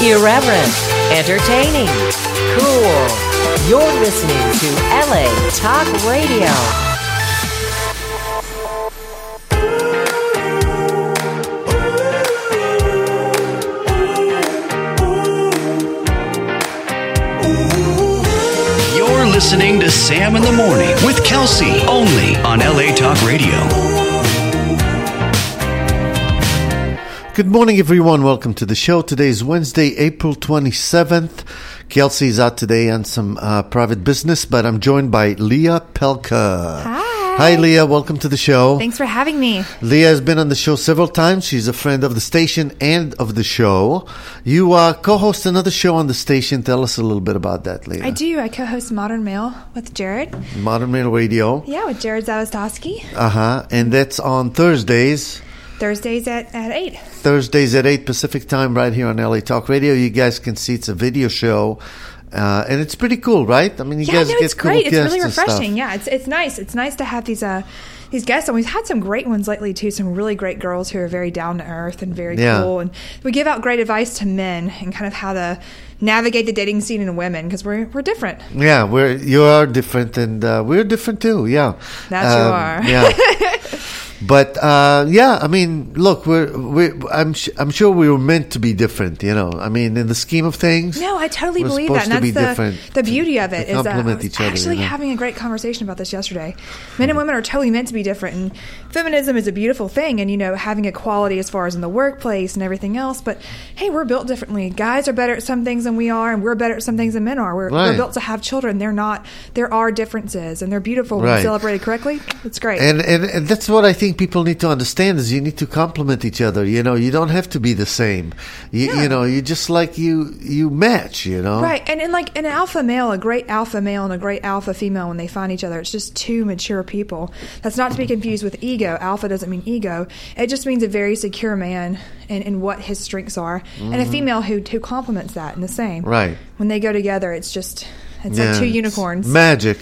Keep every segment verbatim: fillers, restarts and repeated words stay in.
Irreverent, entertaining, cool. You're listening to L A Talk Radio. You're listening to Sam in the Morning with Kelsey, only on L A Talk Radio. Good morning, everyone. Welcome to the show. Today is Wednesday, April twenty-seventh. Kelsey's out today on some uh, private business, but I'm joined by Leah Pelka. Hi. Hi, Leah. Welcome to the show. Thanks for having me. Leah has been on the show several times. She's a friend of the station and of the show. You uh, co-host another show on the station. Tell us a little bit about that, Leah. I do. I co-host Modern Mail with Jared. Modern Mail Radio. Yeah, with Jared Zawistowski. Uh-huh. And that's on Thursdays. Thursdays at, at eight. Thursdays at eight Pacific time right here on L A Talk Radio. You guys can see it's a video show. Uh, and it's pretty cool, right? I mean, you yeah, guys no, get it's cool great. It's guests really and stuff. refreshing. Yeah, it's it's nice. It's nice to have these uh these guests, and we've had some great ones lately too. Some really great girls who are very down to earth and very Yeah. cool. And we give out great advice to men and kind of how to navigate the dating scene in women because we're we're different. Yeah, we're you are different, and uh, we're different too. Yeah, That you are. Yeah. But uh, yeah, I mean, look, we're we I'm sh- I'm sure we were meant to be different. You know, I mean, in the scheme of things. No, I totally we're believe supposed that, and to that's be the different the beauty of to it. Is that I complement was each other, actually you know? having a great conversation about this yesterday. Men and women are totally meant to be different, and feminism is a beautiful thing, and you know, having equality as far as in the workplace and everything else. But hey, we're built differently. Guys are better at some things than we are, and we're better at some things than men are. We're, Right. we're built to have children. They're not. There are differences, and they're beautiful when Right. celebrated correctly. It's great. And, and and that's what I think people need to understand is you need to complement each other. You know, you don't have to be the same. You, Yeah. you know, you just like you you match. You know, Right, and, and like an alpha male, a great alpha male and a great alpha female, when they find each other, it's just two mature people. That's not to be confused with ego. Alpha doesn't mean ego. It just means a very secure man and, and what his strengths are, and a female who who complements that in the same. Right. When they go together, it's just it's Yeah, like two it's unicorns. Magic.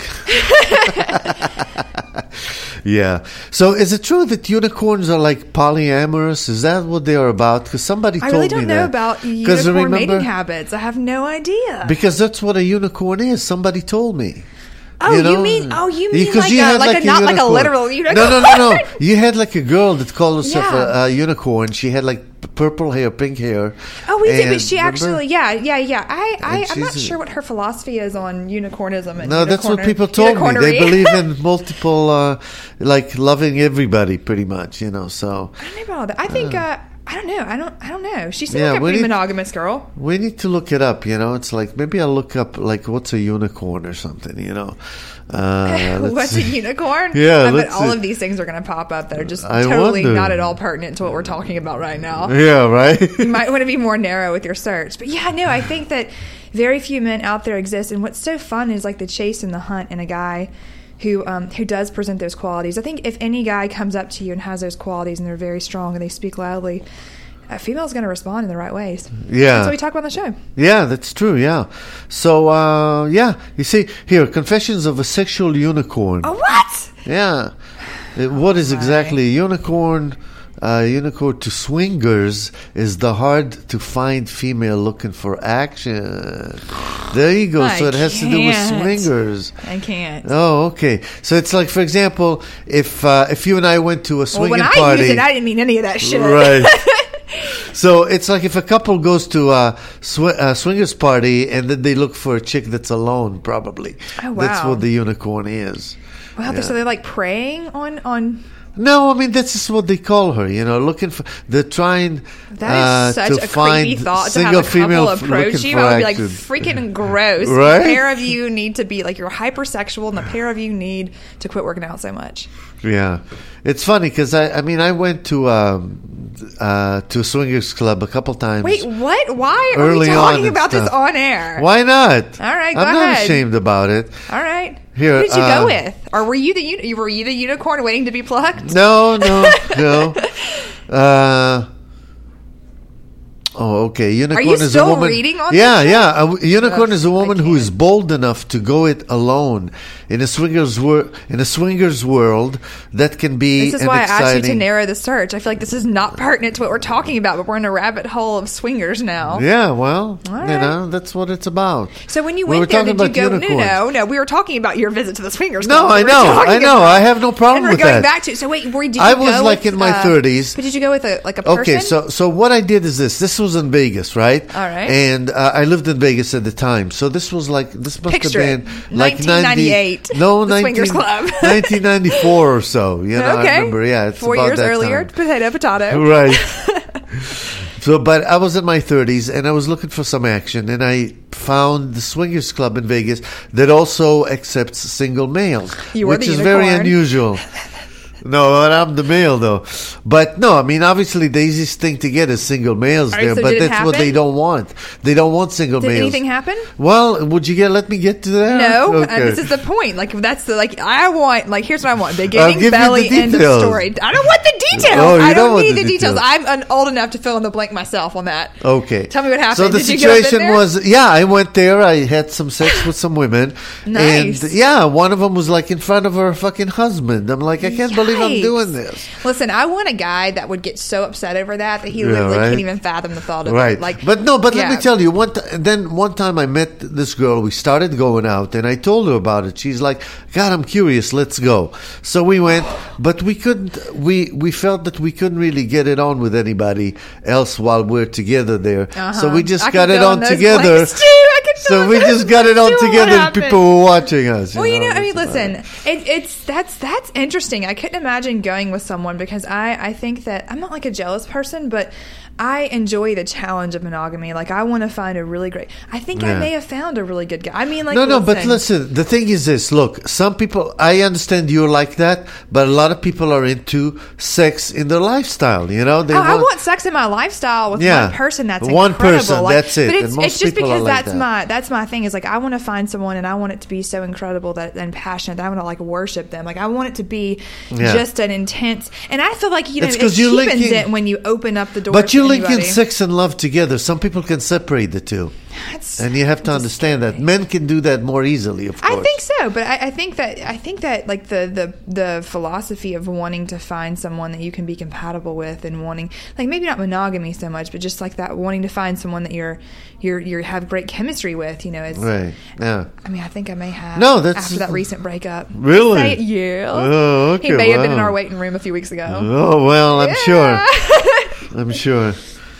Yeah. So is it true that unicorns are like polyamorous? Is that what they are about? Because somebody I told really me don't know that. about 'Cause unicorn remember- mating habits. I have no idea. Because that's what a unicorn is. Somebody told me. Oh, you, know? mean? Oh, you mean Because like you a had like, a not like a unicorn. literal unicorn? No, no, no, no. You had like a girl that called herself Yeah. a, a unicorn. She had like p- purple hair, pink hair. Oh, we did, but And she remember? actually, yeah, yeah, yeah. I, I, And I'm not she's a- sure what her philosophy is on unicornism. And No, that's what unicorner- people told me. They unicornery. believe in multiple, uh, like loving everybody, pretty much. You know, so I don't know about all that. I think, uh, I don't know. I don't, I don't know. She seemed Yeah, like a we pretty need- monogamous girl. we need to look it up. You know, it's like maybe I'll look up like what's a unicorn or something. You know, uh, let's What's a see. unicorn? Yeah, I bet let's all see. of these things are going to pop up that are just I totally wonder. not at all pertinent to what we're talking about right now. Yeah, right. You might want to be more narrow with your search. But yeah, no, I think that very few men out there exist. And what's so fun is like the chase and the hunt in a guy who um, who does present those qualities. I think if any guy comes up to you and has those qualities and they're very strong and they speak loudly, a female's going to respond in the right ways. Yeah. That's what we talk about on the show. Yeah, that's true. Yeah. So, uh, yeah, you see here, Confessions of a Sexual Unicorn. Oh, what? Yeah. Uh, What is exactly a unicorn? Uh, unicorn to swingers is the hard to find female looking for action. There you go. I so it has to do with can't. swingers. I can't. Oh, okay. So it's like, for example, if uh, if you and I went to a well, swinging when I party, used it, I didn't mean any of that shit. right? So it's like if a couple goes to a, sw- a swingers party and then they look for a chick that's alone, probably. Oh, That's wow. what the unicorn is. Wow, Yeah. so they're like preying on... on No, I mean that's just what they call her. You know, looking for they're trying That uh, is such to a find creepy thought to single have a couple female approach looking you. for I would be like, action. freaking gross. Right? The pair of you need to be like, you're hypersexual, and the pair of you need to quit working out so much. Yeah, it's funny because I, I mean, I went to um, uh, to a swingers club a couple times. Wait, what? Why are Early we on talking and about this stuff. on air? Why not? All right, go I'm not ahead. ashamed about it. All right. Here, Who did you uh, go with? Or were you the uni- were you the unicorn waiting to be plucked? No, no, no. Uh, Oh, okay. Unicorn you is a still woman. reading on yeah, this yeah. A, unicorn Ugh, is a woman I who is can't. bold enough to go it alone in a swingers wor- in a swingers world that can be. This is an why I asked you to exciting- narrow the search. I feel like this is not pertinent to what we're talking about, but we're in a rabbit hole of swingers now. Yeah, well, All you right. know, that's what it's about. So when you We were went there, talking did you about go? unicorns. No, no, no. We were talking about your visit to the swingers. No, club. I We were know, talking I know. about- I have no problem and with we're going that. back to. So wait, were, did you I was go like with, in my uh, thirties. But did you go with a like a person? Okay, so so what I did is this. This was in Vegas, right? All right. And uh, I lived in Vegas at the time, so this was like this must Picture have it. been like nineteen ninety-eight, ninety, no, the Swingers Club. nineteen ninety-four or so. You know, okay. I remember. Yeah, it's four about years that earlier. time. Potato, potato. Right. So, but I was in my thirties and I was looking for some action, and I found the Swingers Club in Vegas that also accepts single males, You were which the is very unicorn. unusual. No, but I'm the male though. But no, I mean, obviously the easiest thing to get is single males All right, there, so but did it that's what happen? they don't want. They don't want single Did males. anything happen? Well, would you get? Let me get to that. No, Okay. and this is the point. Like that's the like I want. Like here's what I want: I'll beginning, give you belly, the end of details. story. I don't want the details. Oh, you I don't don't want need the the details. details. I'm un- old enough to fill in the blank myself on that. Okay. Tell me what happened. So the Did you get up in situation there? was, yeah, I went there. I had some sex with some women. Nice. And yeah, one of them was like in front of her fucking husband. I'm like, I can't believe I'm Yikes. doing this. Listen, I want a guy that would get so upset over that that he Yeah, literally right? can't even fathom the thought of Right. it. Like, but no, but let yeah. me tell you, one t- then one time I met this girl, we started going out, and I told her about it. She's like, God, I'm curious, let's go. So we went, but we couldn't, we, we felt that we couldn't really get it on with anybody else while we're together there. Uh-huh. So we just I got could it fill in on those together. blanks, too. I could fill So in we those just got it on blanks, too. What together, and happened? people were watching us. Well, you know, I mean, that's listen, about it, it's that's that's interesting. I couldn't imagine going with someone because I I think that I'm not like a jealous person, but I enjoy the challenge of monogamy. Like I want to find a really great. I think I Yeah. may have found a really good guy. I mean, like no, no, listen, but listen, the thing is this. Look, some people, I understand you're like that, but a lot of people are into sex in their lifestyle, you know? They Oh, I want sex in my lifestyle with Yeah. one person. That's One incredible. person, Like, that's it. But it's, And most it's just people are because like that's that. my that's my thing. Is like I want to find someone and I want it to be so incredible that and passionate. That I want to like worship them. Like I want it to be Yeah. just an intense. And I feel like you know It's it 'cause you're cheapens linking- it when you open up the door. But you're to linking anybody. sex and love together. Some people can separate the two. That's- And you have to just understand that. kidding. Men can do that more easily, of course. I think so, but I, I think that I think that like the, the the philosophy of wanting to find someone that you can be compatible with and wanting like maybe not monogamy so much, but just like that wanting to find someone that you're you're you have great chemistry with. You know, it's. Right, yeah. I mean, I think I may have. No, that's- after that recent breakup. Really? Say it, yeah. Oh, okay, He may have been in wow. our waiting room a few weeks ago. Oh, well, I'm Yeah. sure. I'm sure.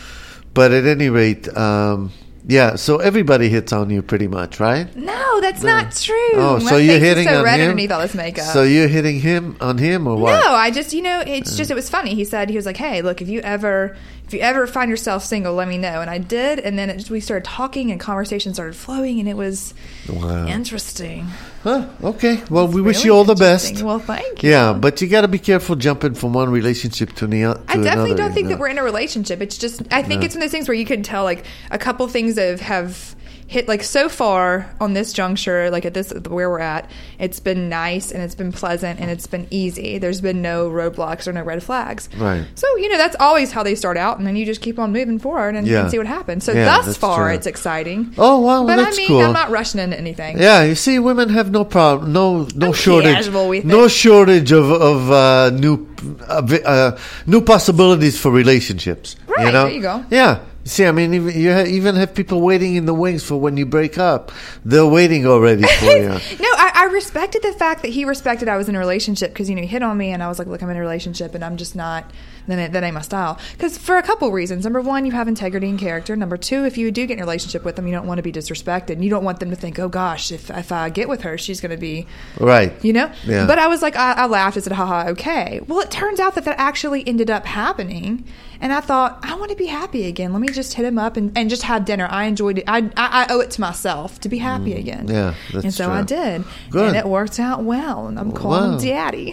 But at any rate, um, yeah, so everybody hits on you pretty much, right? No, that's not true. Oh, My so you're face is hitting so on red him? underneath all this makeup. So you're hitting him on him or what? No, I just, you know, it's just, it was funny. He said, he was like, hey, look, if you ever, if you ever find yourself single, let me know. And I did. And then it just, we started talking and conversation started flowing and it was Wow. interesting. Huh, okay. Well, we wish Really you all the interesting. best. Well, thank you. Yeah, but you got to be careful jumping from one relationship to, the, to I definitely another. don't think you know. that we're in a relationship. It's just, I think it's one of those things where you can tell like a couple things have, have hit like so far on this juncture, like at this, where we're at, it's been nice and it's been pleasant and it's been easy. There's been no roadblocks or no red flags. Right. So, you know, that's always how they start out and then you just keep on moving forward and, Yeah. and see what happens. So Yeah, thus that's far, true. it's exciting. Oh, wow, But that's I mean, cool. I'm not rushing into anything. Yeah, you see, women have no problem, no no I'm shortage, casual with no it. shortage of of uh, new uh, vi- uh, new possibilities for relationships. You Right, know? there you go. Yeah. See, I mean, even, you ha- even have people waiting in the wings for when you break up. They're waiting already for you. No, I, I respected the fact that he respected I was in a relationship because, you know, he hit on me and I was like, look, I'm in a relationship and I'm just not, then it, that ain't my style. Because for a couple reasons. Number one, you have integrity and character. Number two, if you do get in a relationship with them, you don't want to be disrespected. And you don't want them to think, oh gosh, if, if I get with her, she's going to be, Right. you know? Yeah. But I was like, I, I laughed and said, haha, okay. Well, it turns out that that actually ended up happening. And I thought, I want to be happy again. Let me just hit him up and, and just have dinner. I enjoyed it. I, I, I owe it to myself to be happy again. yeah, that's And so true. I did. Good. And it worked out well. And I'm calling Wow. him Daddy.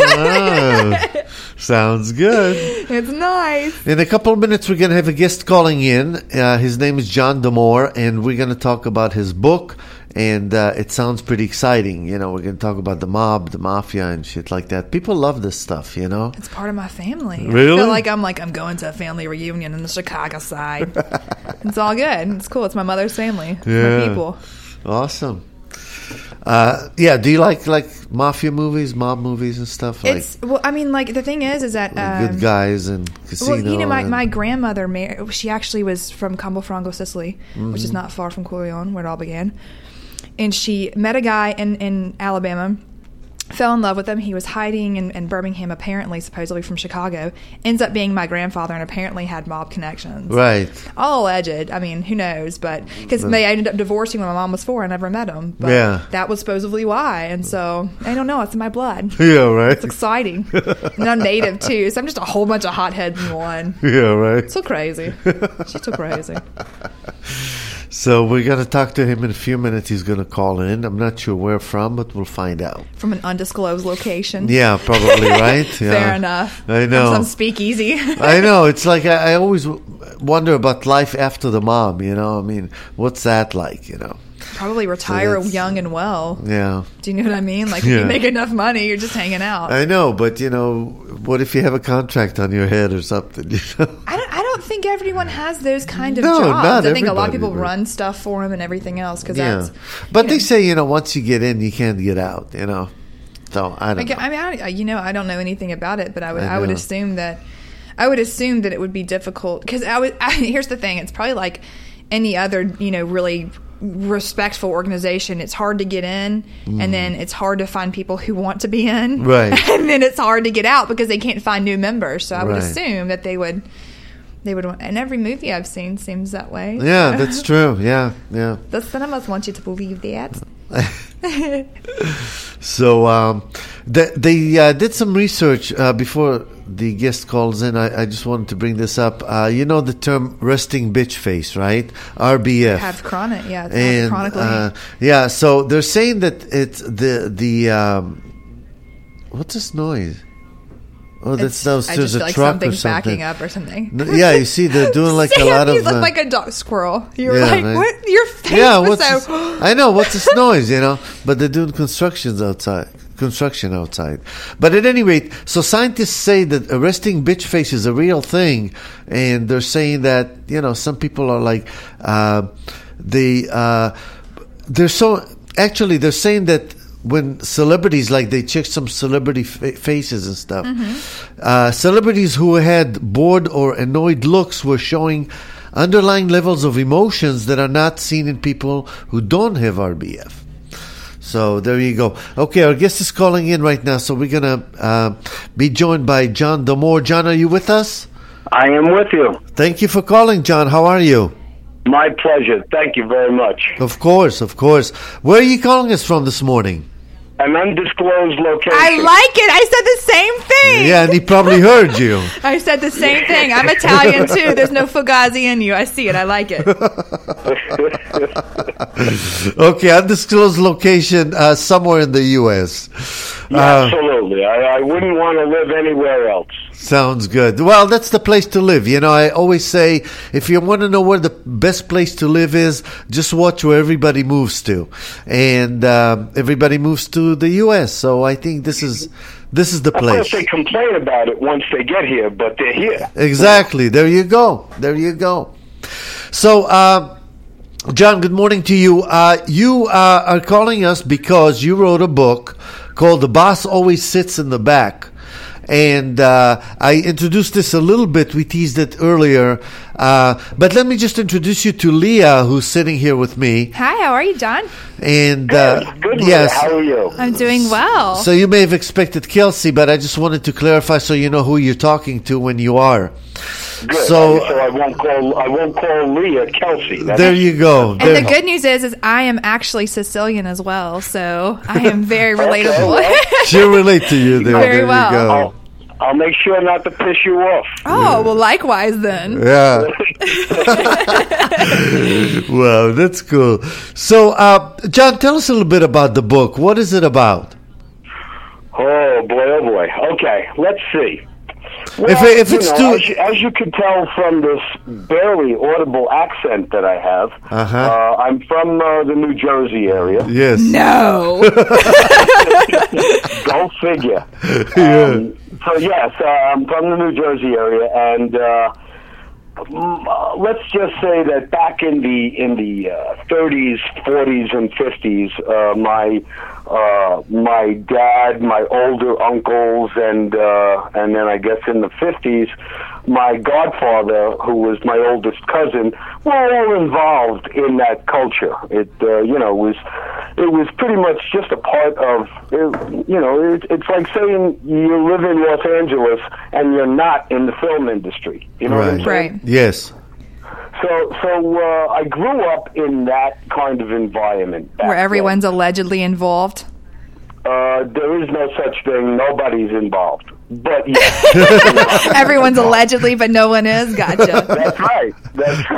Oh, wow. Sounds good. It's nice. In a couple of minutes, we're going to have a guest calling in. Uh, his name is John Demore, and we're going to talk about his book and uh, it sounds pretty exciting. You know, we're going to talk about the mob, the mafia, and shit like that. People love this stuff, you know? It's part of my family. Really? I feel like I'm like, I'm going to a family reunion in the Chicago side. It's all good. It's cool. It's my mother's family. It's Yeah. my people. Awesome. Uh, yeah, do you like like mafia movies, mob movies and stuff? Like It's, well, I mean, like, the thing is, is that... Um, Good Guys and Casino? Well, you know, my, and- my grandmother, mar- she actually was from Cambofrango, Sicily, Mm-hmm. which is not far from Corleone, where it all began. And she met a guy in, in Alabama, fell in love with him. He was hiding in, in Birmingham, apparently, supposedly from Chicago. Ends up being my grandfather and apparently had mob connections. Right. All alleged. I mean, who knows? But because they ended up divorcing when my mom was four. I never met him. But Yeah. that was supposedly why. And so, I don't know. It's in my blood. Yeah, right. It's exciting. And I'm native, too. So I'm just a whole bunch of hotheads in one. Yeah, right. So crazy. She's so crazy. So we're going to talk to him in a few minutes. He's going to call in. I'm not sure where from, but we'll find out. From an undisclosed location. Yeah, probably, right? Yeah. Fair enough. I know. From some speakeasy. I know. It's like I, I always w- wonder about life after the mob, you know? I mean, what's that like, you know? Probably retire that's- young and well. Yeah. Do you know what I mean? Like, if Yeah. you make enough money, you're just hanging out. I know, but, you know, what if you have a contract on your head or something, you know? I don't, I don't think everyone has those kind of No, jobs. not I think a lot of everybody, people but- run stuff for them and everything else. Cause Yeah. that's, But you they know. say, you know, once you get in, you can't get out, you know? So, I don't Like, know. I mean, I, don't- you know, I don't know anything about it, but I would, I I, would know. assume that, I would assume that it would be difficult because I would. I, here's the thing: it's probably like any other, you know, really respectful organization. It's hard to get in, and then it's hard to find people who want to be in, Right. and then it's hard to get out because they can't find new members. So I would Right. assume that they would, they would. Want, and every movie I've seen seems that way. Yeah, that's true. Yeah, yeah. The cinemas want you to believe that. So um, they, they uh, did some research uh, before the guest calls in. I, I just wanted to bring this up. Uh, you know the term resting bitch face, right? R B F. Have chronic, yeah, it's and chronically. uh, yeah, so they're saying that it's the the um, what's this noise? Oh, that's It's- those, I there's just a feel like truck or something's something. backing up or something. No, yeah, you see, they're doing like a Sam, lot of. you look uh, like a dog squirrel. You were yeah, like, right. what? Your face yeah, was what's so. this, I know what's this noise, you know, but they're doing constructions outside. Construction outside. But at any rate, so scientists say that a resting bitch face is a real thing, and they're saying that, you know, some people are like, uh, they, uh, they're so, actually, they're saying that when celebrities, like they check some celebrity fa- faces and stuff, Mm-hmm. uh, celebrities who had bored or annoyed looks were showing underlying levels of emotions that are not seen in people who don't have R B F. So there you go. Okay, our guest is calling in right now, so we're going to uh, be joined by John Damore. John, are you with us? I am with you. Thank you for calling, John. How are you? My pleasure. Thank you very much. Of course, of course. Where are you calling us from this morning? An undisclosed location. I like it. I said the same thing. Yeah, and he probably heard you. I said the same thing. I'm Italian too. There's no fugazi in you. I see it. I like it. Okay, undisclosed location uh, somewhere in the U S Yeah, Uh, absolutely. I, I wouldn't want to live anywhere else. Sounds good. Well, that's the place to live. You know, I always say, if you want to know where the best place to live is, just watch where everybody moves to, and um, everybody moves to the U S. So I think this is this is the Of course, place. they complain about it once they get here, but they're here. Exactly. There you go. There you go. So, uh, John, good morning to you. Uh, you uh, are calling us because you wrote a book called "The Boss Always Sits in the Back." And uh, I introduced this a little bit. We teased it earlier. Uh, but let me just introduce you to Leah, who's sitting here with me. Hi, how are you, John? And uh, Good. yes, How are you? I'm doing well. so you may have expected Kelsey, but I just wanted to clarify so you know who you're talking to when you are. Good. So- so I won't call. I won't call Leah Kelsey. That's, There you go. and There- the good news is, is I am actually Sicilian as well, so I am very Okay, relatable. well. She'll relate to you there. Very there well. you go. I'll, I'll make sure not to piss you off. Oh, well, likewise then. Yeah. Wow, that's cool. So, uh, John, tell us a little bit about the book. What is it about? Oh boy, oh boy. Okay, let's see. Well, if if you it's know, too, as, you, as you could tell from this barely audible accent that I have, Uh-huh. uh, I'm from uh, the New Jersey area. yes, No. Go figure. Yeah. Um, so yes, uh, I'm from the New Jersey area, and uh, mm, uh, let's just say that back in the in the uh, thirties, forties, and fifties, uh, my uh, my dad, my older uncles, and uh, and then I guess in the fifties, my godfather, who was my oldest cousin, were all involved in that culture. It uh, you know was it was pretty much just a part of it, you know it, it's like saying you live in Los Angeles and you're not in the film industry. You know what I'm right, saying? Right. yes, So, so uh, I grew up in that kind of environment. back Where everyone's then. allegedly involved. Uh, there is no such thing. Nobody's involved. But yes, Everyone's allegedly, but no one is. Gotcha. that's right. That's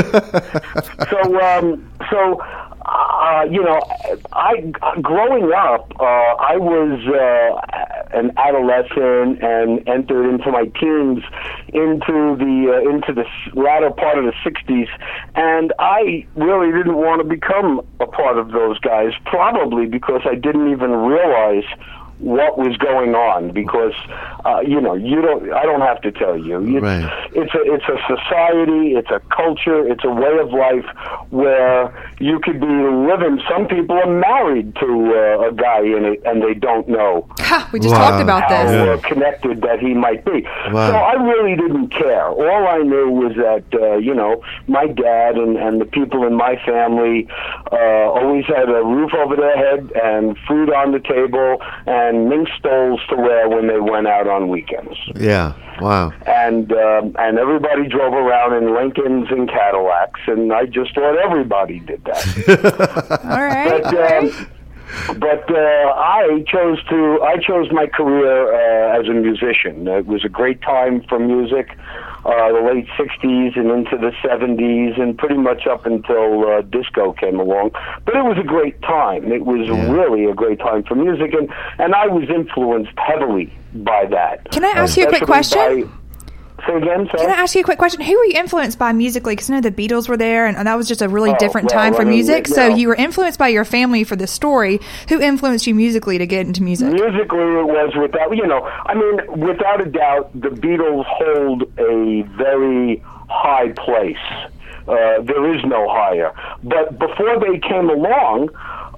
right. So, um, so. Uh, you know, I growing up, uh, I was uh, an adolescent and entered into my teens into the uh, into the latter part of the sixties, and I really didn't want to become a part of those guys. Probably because I didn't even realize what was going on, because uh, you know you don't I don't have to tell you it's, Right. it's a it's a society, it's a culture, it's a way of life where you could be living. Some people are married to uh, a guy in it and they don't know Ha, we just Wow. talked about how this. Yeah. uh, connected that he might be. Wow. So I really didn't care. All I knew was that uh, you know my dad and, and the people in my family uh, always had a roof over their head and food on the table and mink stoles to wear when they went out on weekends. yeah, wow, And um, and everybody drove around in Lincolns and Cadillacs, and I just thought everybody did that. All right. But all um, right. but uh, I chose to I chose my career uh, as a musician. It was a great time for music, uh, the late sixties and into the seventies, and pretty much up until uh, disco came along. But it was a great time. It was Yeah. really a great time for music, and, and I was influenced heavily by that. Can I ask you a quick Especially question? by- Say again, sorry? Can I ask you a quick question? Who were you influenced by musically? Because I know the Beatles were there, and, and that was just a really Oh, different well, time for I mean, music. you So know. you were influenced by your family for the story. Who influenced you musically to get into music? Musically, it was without, you know, I mean, without a doubt, the Beatles hold a very high place. Uh, there is no higher. But before they came along,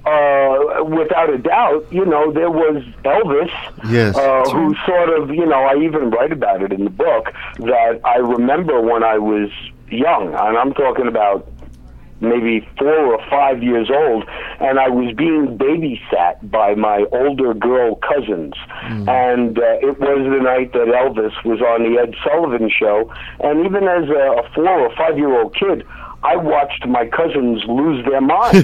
uh, without a doubt, you know, there was Elvis, Yes. uh, who sort of, you know, I even write about it in the book, that I remember when I was young, and I'm talking about maybe four or five years old, and I was being babysat by my older girl cousins. And uh, it was the night that Elvis was on the Ed Sullivan Show, and even as a, a four or five year old kid, I watched my cousins lose their minds.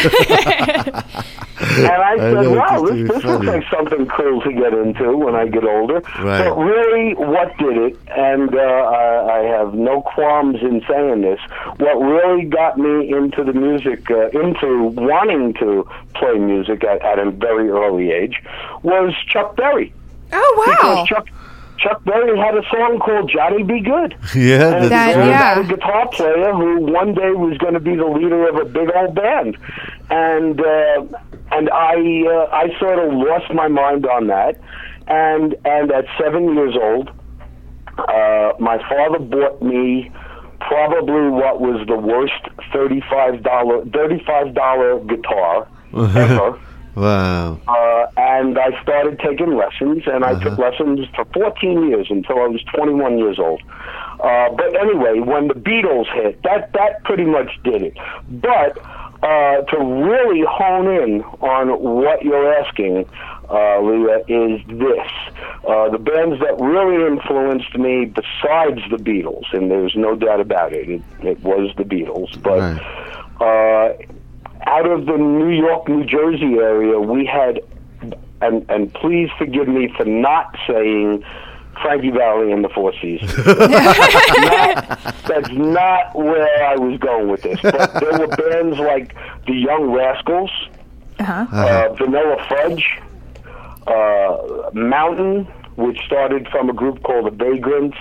And I said, know, wow, it's this, this looks funny. like something cool to get into when I get older. Right. But really, what did it, and uh, I, I have no qualms in saying this, what really got me into the music, uh, into wanting to play music at, at a very early age, was Chuck Berry. Oh, wow. Because Chuck, Chuck Berry had a song called Johnny Be Good. yeah, And that's That- it was right. yeah. about a guitar player who one day was going to be the leader of a big old band, and uh, and I uh, I sort of lost my mind on that, and and at seven years old, uh, my father bought me probably what was the worst thirty-five dollar thirty-five dollar guitar ever. Wow. Uh, and I started taking lessons, and I took lessons for fourteen years until I was twenty-one years old. Uh, but anyway, when the Beatles hit, that, that pretty much did it. But uh, to really hone in on what you're asking, uh, Leah, is this. Uh, the bands that really influenced me besides the Beatles, and there's no doubt about it, it, it was the Beatles, but... Right. Uh, out of the New York, New Jersey area, we had, and and please forgive me for not saying Frankie Valli and the Four Seasons. that's, not, that's not where I was going with this. But there were bands like the Young Rascals, Uh-huh. uh, Vanilla Fudge, uh, Mountain, which started from a group called the Vagrants.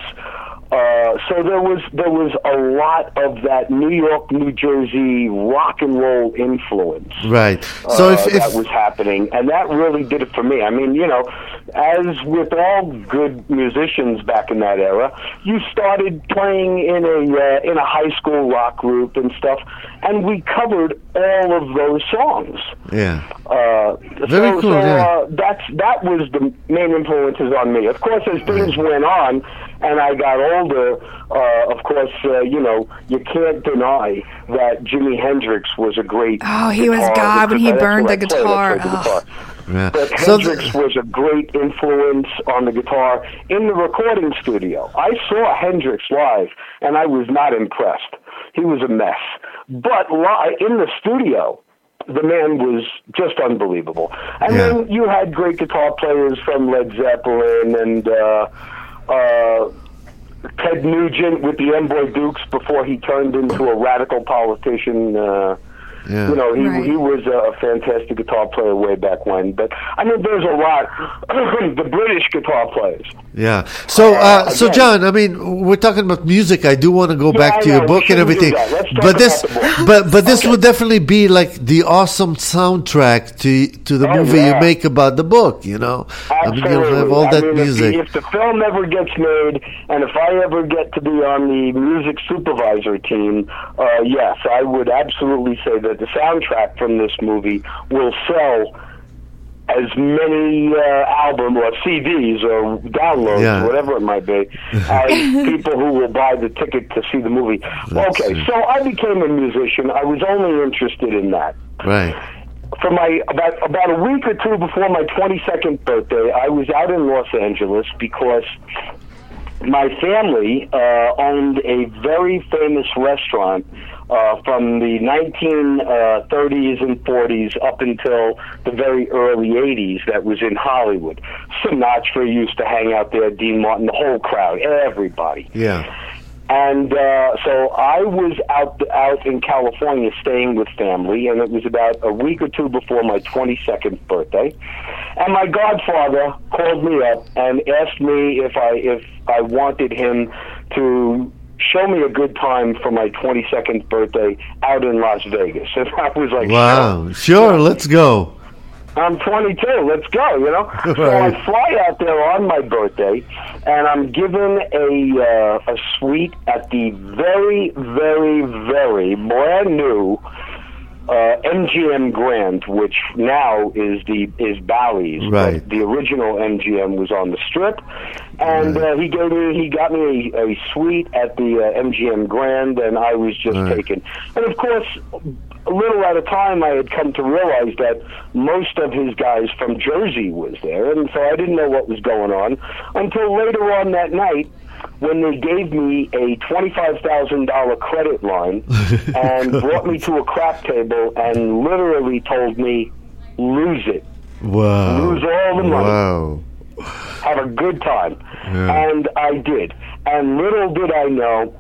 Uh, so there was there was a lot of that New York, New Jersey rock and roll influence. Right. So uh, if, if that was happening, and that really did it for me. I mean, you know, as with all good musicians back in that era, you started playing in a uh, in a high school rock group and stuff, and we covered all of those songs. Yeah. Uh, Very so, cool. So, yeah. uh, that's that was the main influences on me. Of course, as things went on and I got older, uh, of course, uh, you know, you can't deny that Jimi Hendrix was a great. Oh, he was guitar- God when he that's burned what the I play, guitar. I play the Oh. guitar. Yeah. But So Hendrix th- was a great influence on the guitar in the recording studio. I saw Hendrix live, and I was not impressed. He was a mess. But li- in the studio, the man was just unbelievable. And Yeah. then you had great guitar players from Led Zeppelin and uh, uh, Ted Nugent with the Amboy Dukes before he turned into a radical politician. Uh, Yeah. You know, he Right. he was a fantastic guitar player way back when. But I mean, there's a lot. The British guitar players. Yeah. So, uh, so again- John, I mean, we're talking about music. I do want to go Yeah, back I to your know. We book and shouldn't do everything, that. Let's talk but this, about the book. but but this Okay. would definitely be like the awesome soundtrack to to the Oh, movie you yeah. make about the book. You know, I mean, Absolutely. you'll have all I that mean, music. If the, if the film ever gets made, and if I ever get to be on the music supervisor team, uh, yes, I would absolutely say that the soundtrack from this movie will sell as many uh, album or C Ds or downloads, Yeah. whatever it might be, as people who will buy the ticket to see the movie. Let's okay, see. so I became a musician. I was only interested in that. Right. For my about about a week or two before my twenty-second birthday, I was out in Los Angeles because my family uh, owned a very famous restaurant uh, from the nineteen thirties and forties up until the very early eighties that was in Hollywood. Sinatra used to hang out there, Dean Martin, the whole crowd, everybody. Yeah. And uh, so I was out out in California staying with family, and it was about a week or two before my twenty-second birthday. And my godfather called me up and asked me if I if I wanted him to show me a good time for my twenty-second birthday out in Las Vegas. And I was like, Wow. sure. Sure. Let's go. I'm twenty-two. Let's go, you know. So Right. I fly out there on my birthday, and I'm given a uh, a suite at the very, very, very brand new uh, M G M Grand, which now is the is Bally's. Right. But the original M G M was on the Strip, and Right. uh, he gave me he got me a, a suite at the uh, M G M Grand, and I was just Right. taken. And of course, a little at a time, I had come to realize that most of his guys from Jersey was there, and so I didn't know what was going on until later on that night when they gave me a twenty-five thousand dollars credit line and brought me to a crap table and literally told me, lose it. Wow. Lose all the money. Wow. Have a good time. Yeah. And I did. And little did I know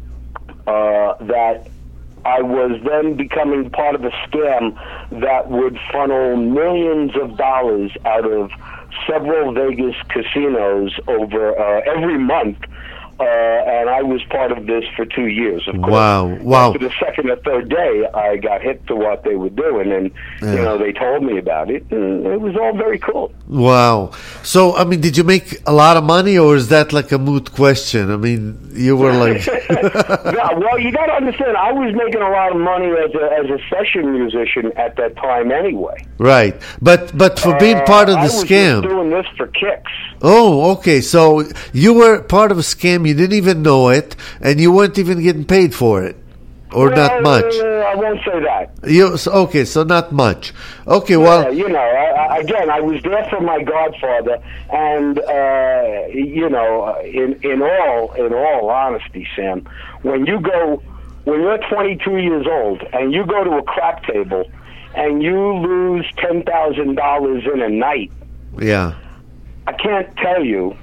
uh, that I was then becoming part of a scam that would funnel millions of dollars out of several Vegas casinos over uh, every month. Uh, and I was part of this for two years. Of course, Wow. Wow. after the second or third day, I got hip to what they were doing, and Yeah. you know they told me about it, and it was all very cool. Wow. So, I mean, did you make a lot of money, or is that like a moot question? I mean, you were like, Yeah, well, you got to understand, I was making a lot of money as a as a session musician at that time, anyway. right. But but for being part of Uh, the I was scam. just doing this for kicks. Oh, okay. So you were part of a scam. You didn't even know it, and you weren't even getting paid for it, or Well, not much. uh, I won't say that. You so- okay? So not much. Okay. Yeah, Well, you know, I, I, again, I was there for my godfather, and uh, you know, in in all in all honesty, Sam, when you go when you're twenty-two years old and you go to a crap table and you lose ten thousand dollars in a night, yeah. I can't tell you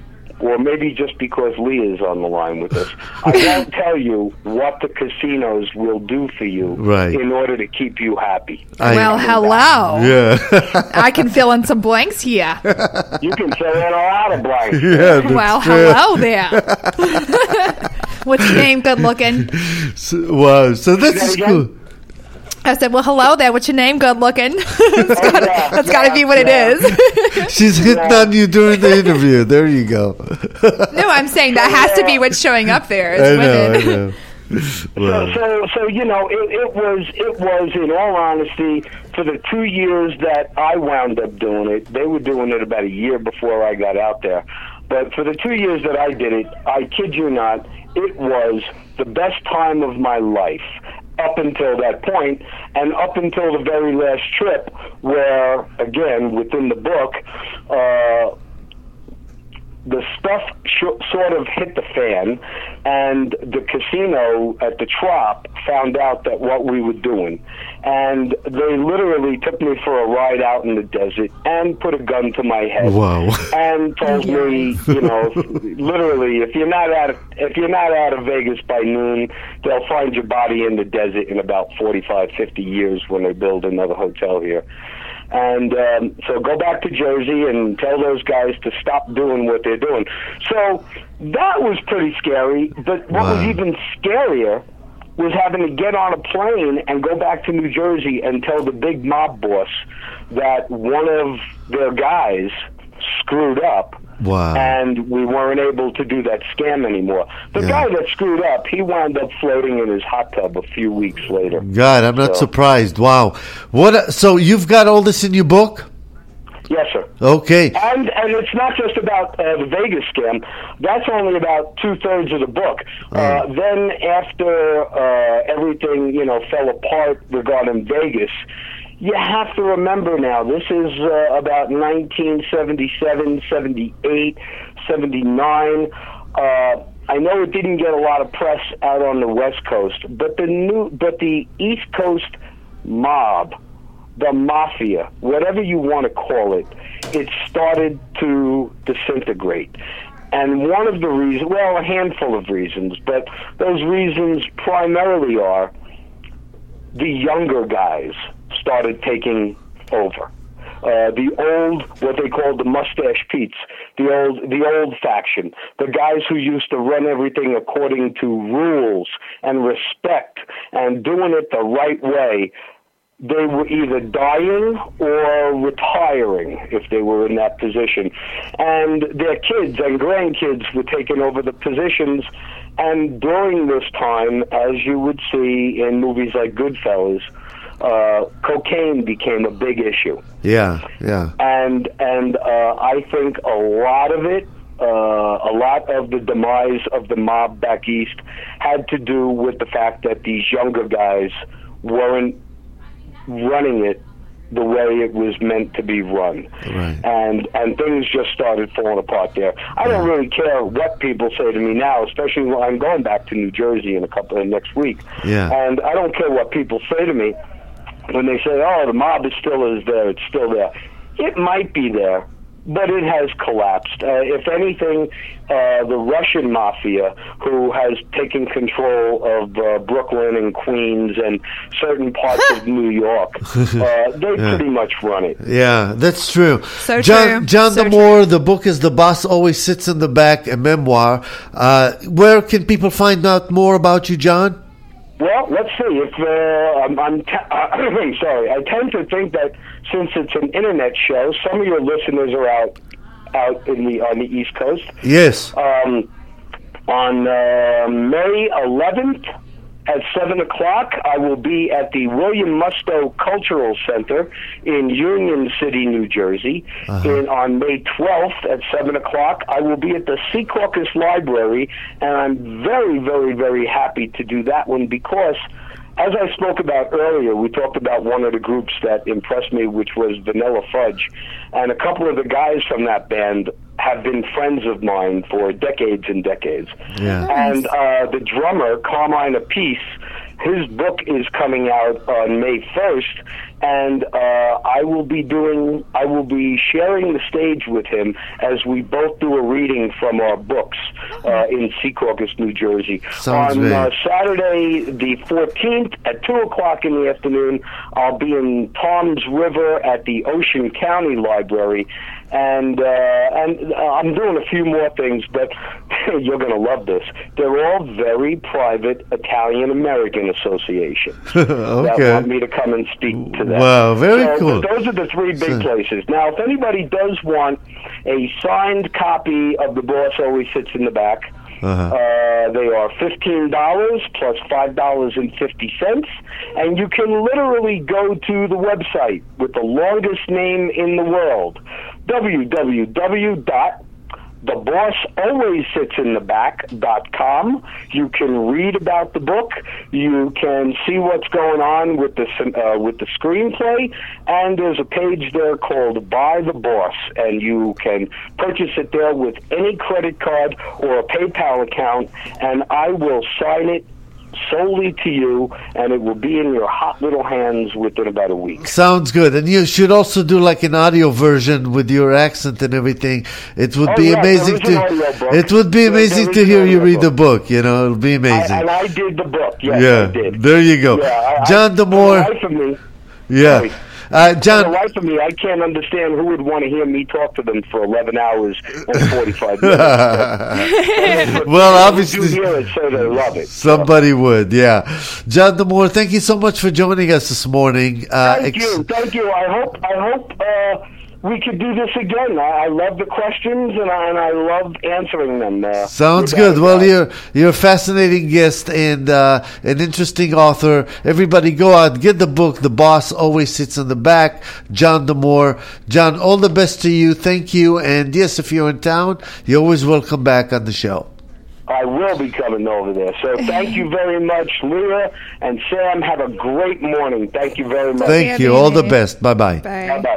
or maybe just because Leah's on the line with us, I won't tell you what the casinos will do for you right. in order to keep you happy. I- Well, hello. Yeah. I can fill in some blanks here. You can fill in a lot of blanks. yeah. that's Well, true. hello there. What's your name? Good looking. So, wow. So this that is again? cool. I said, well, hello there. What's your name? Good looking. that's Oh, gotta, yeah, that's gotta yeah, be what yeah. it is. She's hitting on you during the interview. There you go. No, I'm saying that has to be what's showing up there. Is I know. women. I know. Wow. So, so, so you know, it, it was, it was, in all honesty, for the two years that I wound up doing it, they were doing it about a year before I got out there. But for the two years that I did it, I kid you not, it was the best time of my life up until that point, and up until the very last trip, where, again, within the book, uh, the stuff sh- sort of hit the fan, and the casino at the Trop found out that what we were doing. And they literally took me for a ride out in the desert and put a gun to my head. Wow. And told me, you know, literally, if you're not out of, if you're not out of Vegas by noon, they'll find your body in the desert in about forty-five, fifty years when they build another hotel here. And um, so go back to Jersey and tell those guys to stop doing what they're doing. So that was pretty scary. But what Wow. was even scarier was having to get on a plane and go back to New Jersey and tell the big mob boss that one of their guys screwed up. Wow. And we weren't able to do that scam anymore. The Yeah. guy that screwed up, he wound up floating in his hot tub a few weeks later. God, I'm not So- surprised. Wow. What? So you've got all this in your book? Yes, sir. Okay. And and it's not just about uh, the Vegas scam. That's only about two thirds of the book. Uh, then after uh, everything you know fell apart regarding Vegas, you have to remember now. This is uh, about nineteen seventy-seven, seventy-eight, seventy-nine. Uh, I know it didn't get a lot of press out on the West Coast, but the new but the East Coast mob, the mafia, whatever you want to call it, it started to disintegrate. And one of the reasons, well, a handful of reasons, but those reasons primarily are the younger guys started taking over. Uh, the old, what they called the mustache Pete's, the old, the old faction, the guys who used to run everything according to rules and respect and doing it the right way. They were either dying or retiring if they were in that position. And their kids and grandkids were taking over the positions. And during this time, as you would see in movies like Goodfellas, uh, cocaine became a big issue. Yeah, yeah. And and uh, I think a lot of it, uh, a lot of the demise of the mob back east had to do with the fact that these younger guys weren't running it the way it was meant to be run. Right. And and things just started falling apart there. I don't really care what people say to me now, especially when I'm going back to New Jersey in a couple of next week. Yeah. And I don't care what people say to me when they say, oh, the mob is still is there, it's still there. It might be there, but it has collapsed. Uh, if anything, uh, the Russian mafia, who has taken control of uh, Brooklyn and Queens and certain parts of New York, uh, they pretty much run it. Yeah, that's true. So John, true. John So Damore, the book is The Boss Always Sits in the Back, a memoir. Uh, where can people find out more about you, John? Well, let's see. If uh, I'm, I'm, t- I'm sorry, I tend to think that since it's an internet show, some of your listeners are out out in the on the East Coast. Yes. Um, on uh, May eleventh at seven o'clock, I will be at the William Musto Cultural Center in Union City, New Jersey. Uh-huh. And on May twelfth at seven o'clock, I will be at the Secaucus Library, and I'm very, very, very happy to do that one because, as I spoke about earlier, we talked about one of the groups that impressed me, which was Vanilla Fudge. And a couple of the guys from that band have been friends of mine for decades and decades. Yeah. And uh, the drummer, Carmine Appice, his book is coming out on May first, and uh, I will be doing, I will be sharing the stage with him as we both do a reading from our books uh, in Secaucus, New Jersey. Sounds on uh, great. Saturday, the fourteenth, at two o'clock in the afternoon, I'll be in Toms River at the Ocean County Library. And uh, and uh, I'm doing a few more things, but you're going to love this. They're all very private Italian-American associations that Okay. want me to come and speak to them. Wow, very So, cool. but those are the three big So- places. Now, if anybody does want a signed copy of The Boss Always Sits in the Back, Uh-huh. uh, they are fifteen dollars plus five dollars and fifty cents, and you can literally go to the website with the longest name in the world, w w w dot the boss always sits in the back dot com. You can read about the book. You can see what's going on with the uh, with the screenplay, and there's a page there called Buy the Boss, and you can purchase it there with any credit card or a PayPal account, and I will sign it solely to you, and it will be in your hot little hands within about a week. Sounds good. And you should also do like an audio version with your accent and everything. It would Oh, be yeah, amazing there is an to audio book. it would be There- amazing there to is hear an you audio read the book. book, you know. It'll be I, amazing. and I did the book. Yes, yeah. I did. There you go. Yeah, I, John I, Demore. For the life of me, Yeah. sorry. Uh, for the John, life of me, I can't understand who would want to hear me talk to them for eleven hours and forty-five minutes. well, You obviously, hear it, so they love it. somebody would, yeah. John Demore, thank you so much for joining us this morning. Uh, Thank ex- you, thank you. I hope, I hope uh, we could do this again. I, I love the questions, and I, and I love answering them. Uh, Sounds without good. a Well, doubt. you're you're a fascinating guest and uh, an interesting author. Everybody, go out, get the book. The Boss Always Sits in the Back. John Demore. John, all the best to you. Thank you. And yes, if you're in town, you're always welcome back on the show. I will be coming over there. So thank you very much, Leah and Sam. Have a great morning. Thank you very much. Thank you. All the best. Bye bye. Bye. Bye-bye.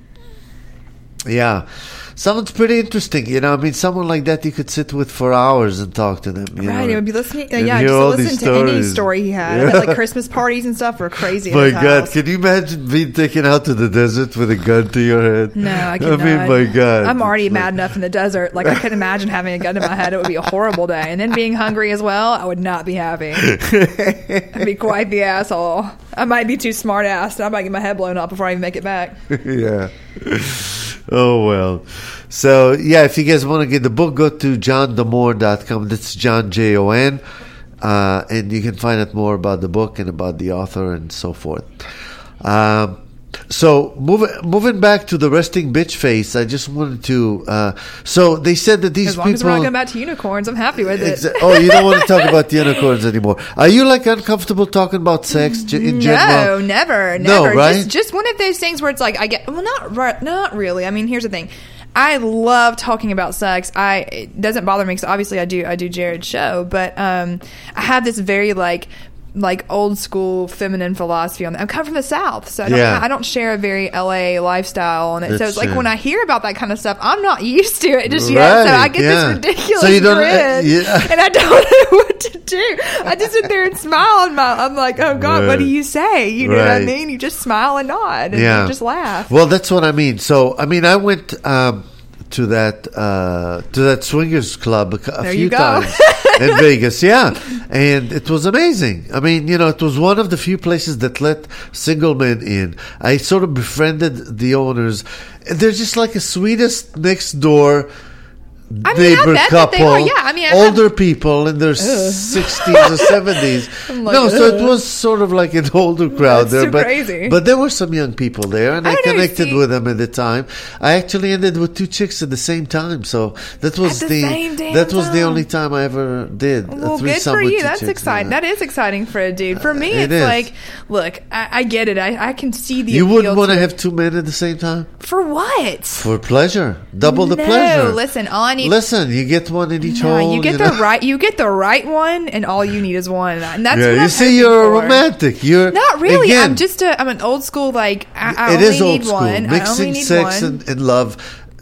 Yeah. Sounds pretty interesting. You know, I mean, someone like that you could sit with for hours and talk to them. You Right, know, it would be listening. Uh, and yeah, hear just all listen these to any stories. story he had. Yeah. But, like Christmas parties and stuff were crazy. at My his God, house. can you imagine being taken out to the desert with a gun to your head? No, I I cannot. mean, my God. I'm already It's like- mad enough in the desert. Like, I couldn't imagine having a gun in my head. It would be a horrible day. And then being hungry as well, I would not be happy. I'd be quite the asshole. I might be too smart ass. I might get my head blown off before I even make it back. Yeah. Oh, well. So, yeah, if you guys want to get the book, go to john demore dot com. That's John, J O N. Uh, and you can find out more about the book and about the author and so forth. Um, so, moving moving back to the resting bitch face, I just wanted to. Uh, so, they said that these As long people. as we're not going back to unicorns, I'm happy with it. Exa- oh, you don't want to talk about the unicorns anymore. Are you like uncomfortable talking about sex j- in No, general? never, No, never. right? Just, just one of those things where it's like I get. Well, not re- not really. I mean, here's the thing. I love talking about sex. I it doesn't bother me because obviously I do I do Jared's show, but um, I have this very like like old school feminine philosophy on that. I come from the South, so I don't, Yeah. I don't share a very L A lifestyle, and it, so That's it's like true. when I hear about that kind of stuff, I'm not used to it just yet. So Right, I get yeah. this ridiculous So you don't- grin, uh, yeah. and I don't know what to do. I just sit there and smile, and my, I'm like, oh God, what do Right. you say? You know what I Right. mean? You just smile and nod, and Yeah. you just laugh. Well, that's what I mean. So, I mean, I went um, to that uh, to that swingers club a, cou- a There few you go. times in Vegas. Yeah, and it was amazing. I mean, you know, it was one of the few places that let single men in. I sort of befriended the owners. They're just like the sweetest next door I mean, I neighbor bet that couple, they are. Yeah, I mean, I've older people in their sixties or seventies. I'm like, no, so it ugh. was sort of like an older crowd That's there, too but crazy. but there were some young people there, and I, I don't know, connected see- with them at the time. I actually ended with two chicks at the same time, so that was At the the, same damn that was the time. only time I ever did. a Well, good threesome for with you. two That's chicks, exciting. yeah. That is exciting for a dude. For me, It it's is. like, look, I, I get it. I, I can see the You appeal wouldn't want to it. have two men at the same time For what? for pleasure, double the no, pleasure. listen, all I need. Listen, you get one in each No, hole. you get know? the right. You get the right one, and all you need is one. And that's Yeah, what you I'm see, hoping you're a for. romantic. You're Not really. Again, I'm just a. I'm an old school. Like I, I it only is old need school. one. I only Mixing need sex one. and, and love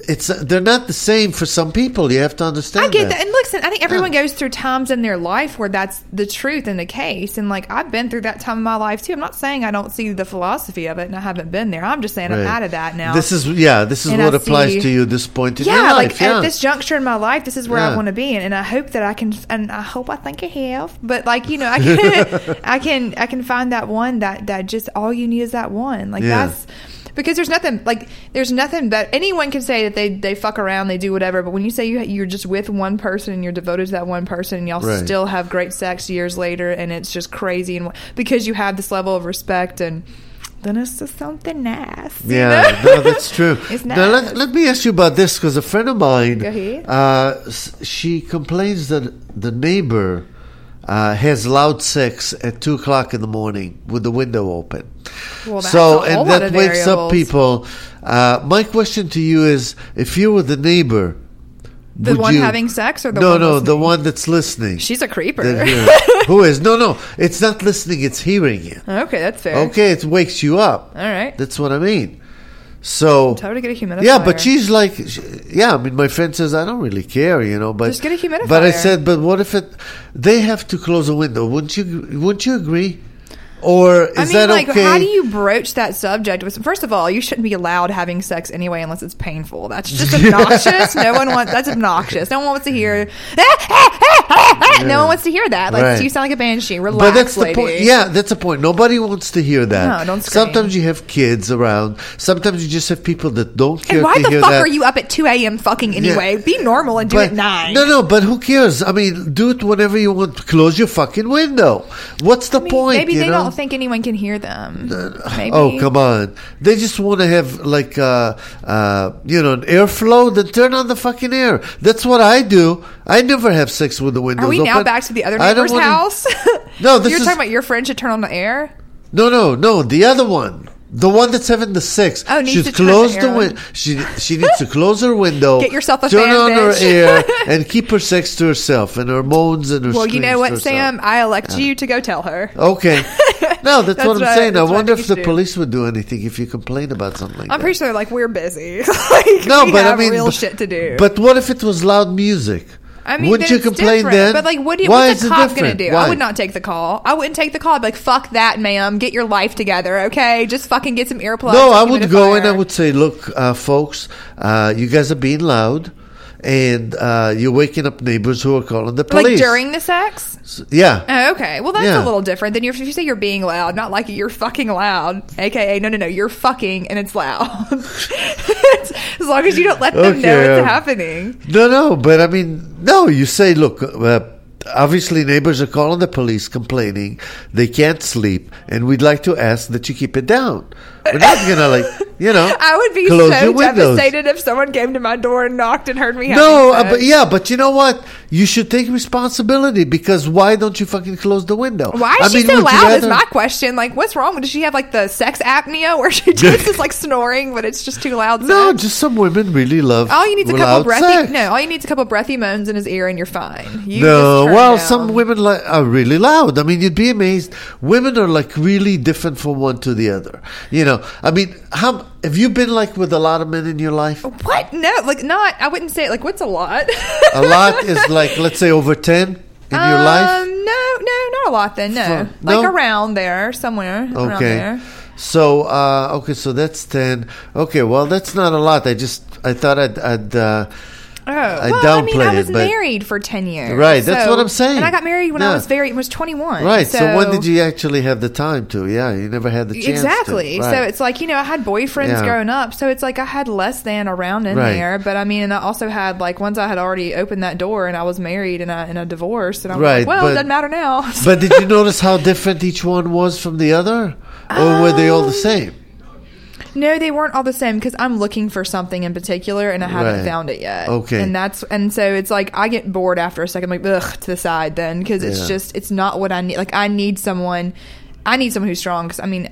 it's they're not the same for some people. You have to understand. I get that. that. And listen, I think everyone Yeah. goes through times in their life where that's the truth and the case. And like I've been through that time in my life too. I'm not saying I don't see the philosophy of it and I haven't been there. I'm just saying I'm Right. out of that now. This is yeah. This is And what I applies see- to you at this point in yeah, your life. like yeah. at this juncture in my life, this is where Yeah. I want to be, and, and I hope that I can, and I hope I think I have. But like you know, I can, I can, I can find that one that that just all you need is that one. Like Yeah. that's because there's nothing like there's nothing but anyone can say that they they fuck around, they do whatever. But when you say you you're just with one person and you're devoted to that one person, and y'all Right. still have great sex years later, and it's just crazy, and because you have this level of respect and. Then it's just something nice. you Yeah, know? no, that's true. It's Now, nice. let, let me ask you about this because a friend of mine, Go ahead. uh, s- she complains that the neighbor uh, has loud sex at two o'clock in the morning with the window open. Well, that's so, a whole and lot that of wakes up variables. people. Uh, my question to you is: if you were the neighbor, The would one you- having sex or the no, one no, the listening? one that's listening. She's a creeper. That hear- Who is? No, no, it's not listening; it's hearing you. Okay, that's fair. Okay, it wakes you up. All right. That's what I mean. So Tell her to get a humidifier. yeah, but she's like, she- yeah. I mean, my friend says I don't really care, you know. But Just get a humidifier. But I said, but what if it? They have to close a window. Wouldn't you? Wouldn't you agree? Or is I mean, that like, okay? how do you broach that subject? With, first of all, you shouldn't be allowed having sex anyway unless it's painful. That's just obnoxious. No one wants. That's obnoxious. No one wants to hear. No one wants to hear that. Like, Right. you sound like a banshee. Relax, But that's lady. the point. Yeah, that's the point. Nobody wants to hear that. No, don't scream. Sometimes you have kids around. Sometimes you just have people that don't care And why to the hear fuck that. are you up at two a.m. fucking anyway? Be normal and do it at nine. No, no, but who cares? I mean, do it whenever you want. Close your fucking window. What's the I mean, point? maybe you they know? don't think anyone can hear them. Maybe. Oh, come on. They just want to have, like, uh, uh, you know, an airflow. Then turn on the fucking air. That's what I do. I never have sex with the windows Are we now open. back to the other I don't neighbor's wanna- house? No, this You're is- talking about your friend should turn on the air? No, no, no. The other one. The one that's having the sex. Oh, needs She's to turn closed the the air window. She she needs to close her window. Get yourself a turn fan, on her bitch. air and keep her sex to herself and her moans and her. Well, you know screams to what, Sam? herself. I elect you to go tell her. Okay. No, that's, That's what I'm what I- saying. I that's what I wonder think if you the should do. police would do anything if you complain about something like I'm that. pretty sure, like, we're busy. like, No, we but have I mean, real but, shit to do. But what if it was loud music? I mean, wouldn't then you it's complain different. then? But like, what do you, Why what's is the it cop gonna different? do? Why? I would not take the call. I wouldn't take the call. I'd be like, fuck that, ma'am. Get your life together, okay? Just fucking get some earplugs. No, I and would humidifier. go and I would say, look, uh, folks, uh, you guys are being loud, and uh, you're waking up neighbors who are calling the police. Like during the sex? Yeah. Oh, okay. Well, that's Yeah. a little different than if you say you're being loud, not like you're fucking loud, aka no, no, no, you're fucking and it's loud. It's- as long as you don't let them Okay, know it's um, happening. No, no, but I mean, no, you say, look, uh, obviously neighbors are calling the police complaining they can't sleep, and we'd like to ask that you keep it down. We're not going to, like, you know, I would be close so your windows. devastated if someone came to my door and knocked and heard me. No, having uh, sex. but yeah, but you know what? You should take responsibility because why don't you fucking close the window? Why is I she mean, so would you loud? Is rather- my question. Like, what's wrong? Does she have like the sex apnea where she just is like snoring, but it's just too loud? No, sex? just some women really love. all you need is a couple loud breathy. sex. No, all you need is a couple breathy moans in his ear, and you're fine. You No, just turn well, down. some women like are really loud. I mean, you'd be amazed. Women are like really different from one to the other. You know, I mean, how have you been like with a lot of men in your life? What? No, like not. I wouldn't say like what's a lot. A lot is like, let's say, over ten in your life. Um, no, no, not a lot. Then no, For- like no? around there, somewhere around Okay. there. So, uh, okay, so that's ten. Okay, well, that's not a lot. I just, I thought I'd, I'd uh, Oh, I well, I mean, downplay I was it, but- married for ten years. Right, that's so- what I'm saying. And I got married when Yeah. I was very was twenty-one. right. So, when did you actually have the time to? Yeah, you never had the chance. Exactly. To. So Right. it's like, you know, I had boyfriends Yeah. growing up. So it's like I had less than around in Right. there. But I mean, and I also had like once I had already opened that door and I was married and I in a divorce and I was Right, like, well, but- it doesn't matter now. But did you notice how different each one was from the other, or were they all the Um, same? No, they weren't all the same because I'm looking for something in particular and I haven't Right. found it yet. Okay. And that's and so it's like I get bored after a second, I'm like ugh to the side then because it's Yeah. just it's not what I need. Like I need someone, I need someone who's strong because I mean. I,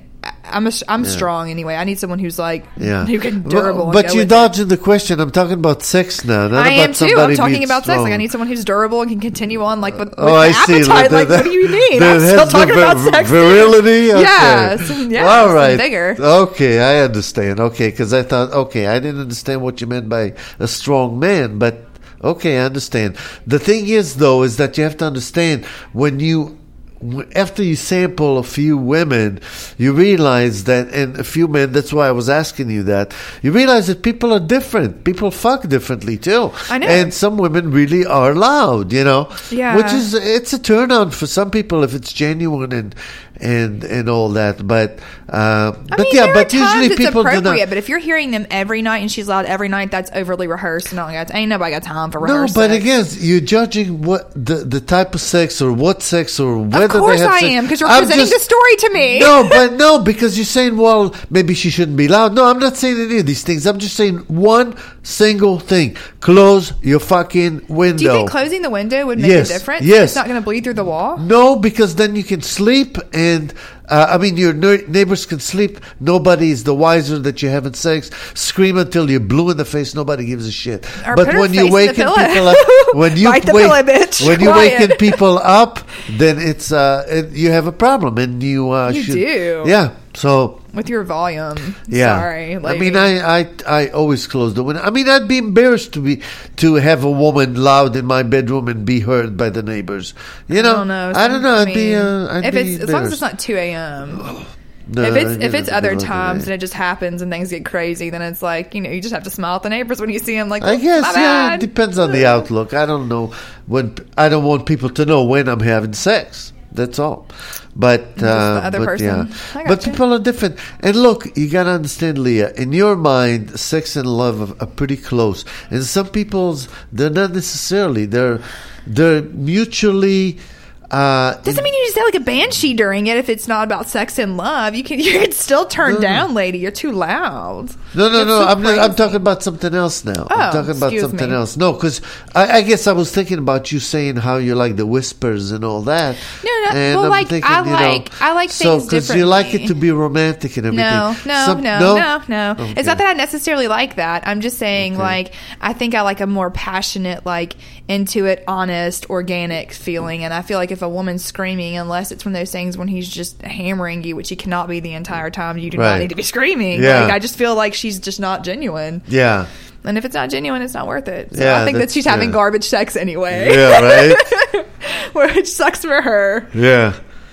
I'm a, I'm yeah. strong anyway. I need someone who's like yeah. who can durable. Well, but and you're with dodging the question. I'm talking about sex now. Not I about am too. I'm talking about strong. sex. Like I need someone who's durable and can continue on like with, with oh, I appetite. see. Like, the, the, what do you mean? I'm still talking the, about the sex. Virility. Okay. Yes. Yeah. All right. Bigger. Okay, I understand. Okay, because I thought okay, I didn't understand what you meant by a strong man, but okay, I understand. The thing is, though, is that you have to understand when you. After you sample a few women, you realize that, and a few men, that's why I was asking you that, you realize that people are different. People fuck differently too. I know. And some women really are loud, you know? Yeah. Which is, it's a turn on for some people if it's genuine and and and all that. But, uh, I but mean, yeah, there but are times usually people it's do appropriate, not. but if you're hearing them every night and she's loud every night, that's overly rehearsed. No, ain't nobody got time for No, rehearsed but sex. again, you're judging what the, the type of sex or what sex or whether Of course they have I sex. am, because you're I'm presenting just- the story to me. No, but no, because you're saying, well, maybe she shouldn't be loud. No, I'm not saying any of these things. I'm just saying one single thing. Close your fucking window. Do you think closing the window would make Yes, a difference? yes. It's not going to bleed through the wall? No, because then you can sleep and, uh, I mean, your ne- neighbors can sleep. Nobody is the wiser that you're having sex. Scream until you're blue in the face. Nobody gives a shit. Or but put her when face you in the waken pillow. people up, when you Bite the wake, pillow, bitch. when you Quiet. waken people up, then it's uh, it, you have a problem, and you uh, You should, do. yeah. So With your volume. yeah, Sorry. I lady. mean, I, I I always close the window. I mean, I'd be embarrassed to be to have a woman loud in my bedroom and be heard by the neighbors. You know, I don't know. I don't know. I'd I be mean, uh, I'd if be it's as long as it's embarrassed. not two a.m. No, if it's I if get it's it. other I get it. times and it just happens and things get crazy, then it's like, you know, you just have to smile at the neighbors when you see them. Like, I guess my yeah, bad. it depends on the outlook. I don't know when I don't want people to know when I'm having sex. That's all. But uh, the other but person. yeah, I but gotcha. people are different. And look, you gotta understand, Leah. In your mind, sex and love are, are pretty close. And some people's they're not necessarily. They're they're mutually. Uh, Doesn't mean you just sound like a banshee during it if it's not about sex and love. You can you can still turn No, no. down, lady. You're too loud. No, no, That's no. so I'm not, I'm crazy. talking about something else now. I'm Oh, talking about excuse something me. else. No, because I, I guess I was thinking about you saying how you like the whispers and all that. No, no. And Well, I'm like, thinking, I you know, like- I like so things you like it differently. to be romantic and everything. No, no, Some- no, no, no. Okay. It's not that I necessarily like that. I'm just saying, Okay. like, I think I like a more passionate, like, into it, honest, organic feeling. And I feel like if a woman's screaming, unless it's one of those things when he's just hammering you, which he cannot be the entire time, you do Right. not need to be screaming. Yeah. Like, I just feel like she's just not genuine. Yeah. And if it's not genuine, it's not worth it. So Yeah, I think that that's- she's having yeah. garbage sex anyway. Yeah, right? Which sucks for her. Yeah.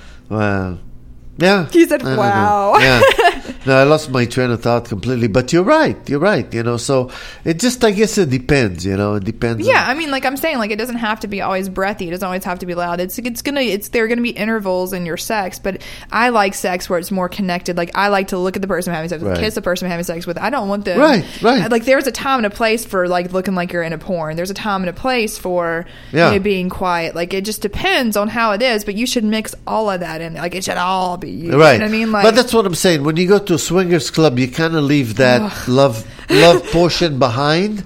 Wow. Yeah. He said, I don't know. wow. Yeah. No, I lost my train of thought completely. But you're right. You're right. You know, so it just, I guess it depends, you know, it depends. Yeah, on- I mean, like I'm saying, like it doesn't have to be always breathy. It doesn't always have to be loud. It's it's gonna it's there are gonna be intervals in your sex, but I like sex where it's more connected. Like I like to look at the person I'm having sex with, Right. kiss the person I'm having sex with. I don't want them. Right, right. Like there's a time and a place for like looking like you're in a porn. There's a time and a place for Yeah. you know, being quiet. Like it just depends on how it is, but you should mix all of that in. Like it should all be you. Right. You know what I mean? Like, but that's what I'm saying. When you go to a swingers club, you kind of leave that love love portion behind,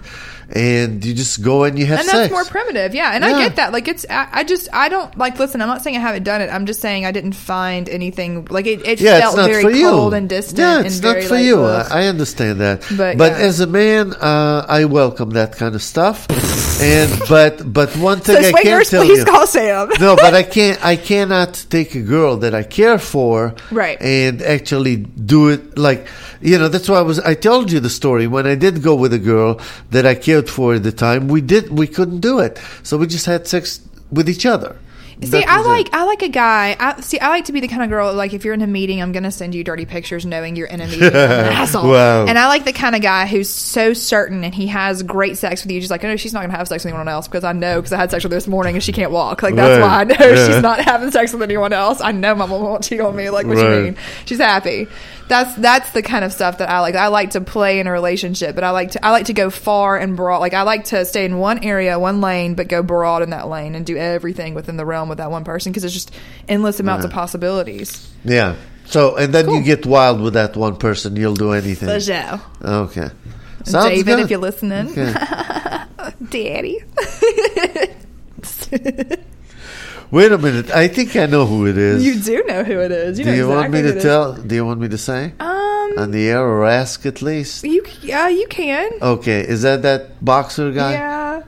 and you just go and you have and sex. that's more primitive, yeah. And Yeah. I get that. Like it's, I, I just, I don't like. Listen, I'm not saying I haven't done it. I'm just saying I didn't find anything like it. It Yeah, felt it's not very for you. cold and distant. Yeah, it's and not very, for like, you. ugh. I, I understand that. But, But, yeah. as a man, uh, I welcome that kind of stuff. and but but one thing So I can swingers, tell please you. call Sam. No, but I can't. I cannot take a girl that I care for, Right. and actually do it like you know. That's why I was. I told you the story when I did go with a girl that I cared for at the time. We did. We couldn't do it, so we just had sex with each other. See, That I was like it. I like a guy. I, see, I like to be the kind of girl like if you're in a meeting, I'm gonna send you dirty pictures, knowing you're in a meeting. I'm an asshole. Wow. And I like the kind of guy who's so certain and he has great sex with you. Just like, oh, she's not gonna have sex with anyone else because I know because I had sex with her this morning and she can't walk. Like that's Right. why I know Yeah. she's not having sex with anyone else. I know my mom won't cheat on me. Like what Right. you mean? She's happy. That's that's the kind of stuff that I like. I like to play in a relationship, but I like to I like to go far and broad. Like I like to stay in one area, one lane, but go broad in that lane and do everything within the realm with that one person because it's just endless amounts of possibilities. Yeah. So and then Cool. you get wild with that one person. You'll do anything. For sure. Okay. Sounds David, good. if you're listening, Okay. Daddy. Wait a minute. I think I know who it is. You do know who it is. You do know you exactly want me who to it is. tell? Do you want me to say Um, on the air or ask at least? you yeah, you can. Okay, is that that boxer guy? Yeah.